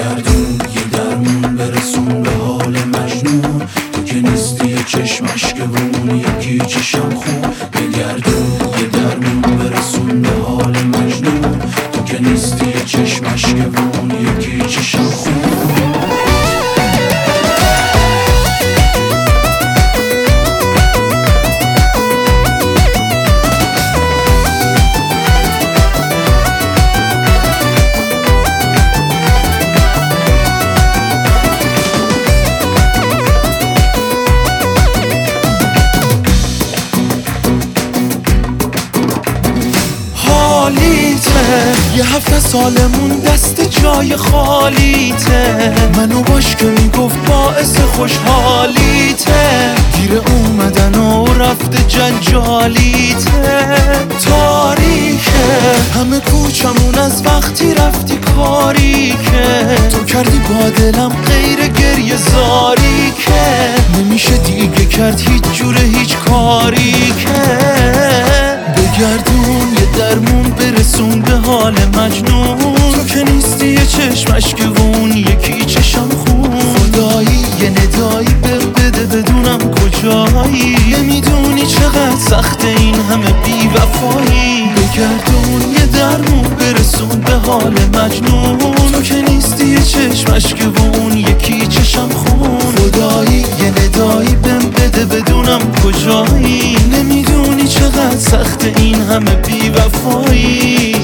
بگردون یه درمون برسون به حال مجنون. تو که نیستی یه چشمش که وون یکی چشم خون. بگردون یه درمون برسون به حال مجنون. تو که نیستی یه چشمش که وون یکی چشم خون. یه 7 سالمون دست جای خالیته، منو باش که میگفت باعث خوشحالیته. گیر اومدن و رفته جنجالیته. تاریکه همه کوچمون از وقتی رفتی کاری که تو کردی با دلم غیر گریه زاری که نمیشه دیگه کرد هیچ جوره هیچ کاری که. بگردون یه درمون برسون به حال مجنون. تو که نیستی یه چشمش که وون یکی چشم خون. خدایی یه ندایی بهم بده بدونم کجایی. نمیدونی چقدر سخت این همه بی وفایی. بگردون یه درمون برسون به حال مجنون. تو که نیستی یه چشمش که وون یکی چشم خون. خدایی یه ندایی بهم بده بدونم کجایی. نمیدونی چقدر سخت این همه بی وفایی.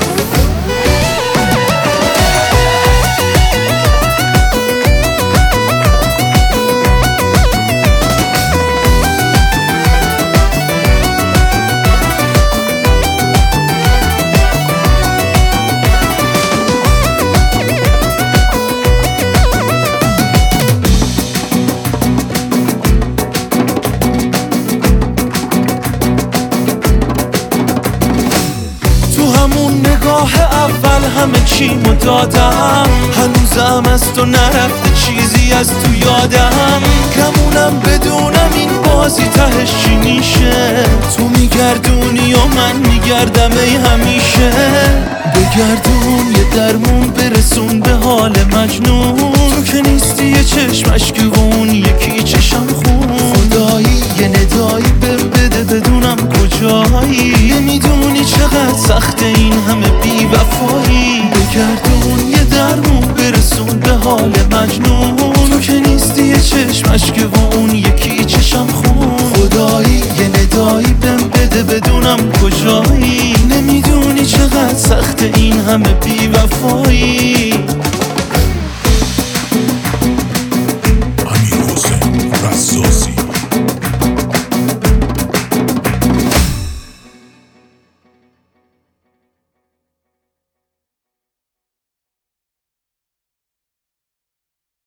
نگاه اول همه چیمو دادم، هنوزم از تو نرفته چیزی از تو یادم. کمونم بدونم این بازی تهش چی میشه. تو میگردونی و من میگردم ای همیشه. بگردون یه درمون برسون به حال مجنون. تو که نیستی یه چشمش که وون یکی چشم خون. خدایی یه ندایی بهم بده بدونم کجایی. نمیدونی چقدر سخت این همه بی وفایی. بگردون یه درمون برسون به حال مجنون. تو که نیستی یه چشمش که وون یکی چشم خون. خدایی یه ندایی بهم بده بدونم کجایی. نمیدونی چقدر سخت این همه بی وفایی.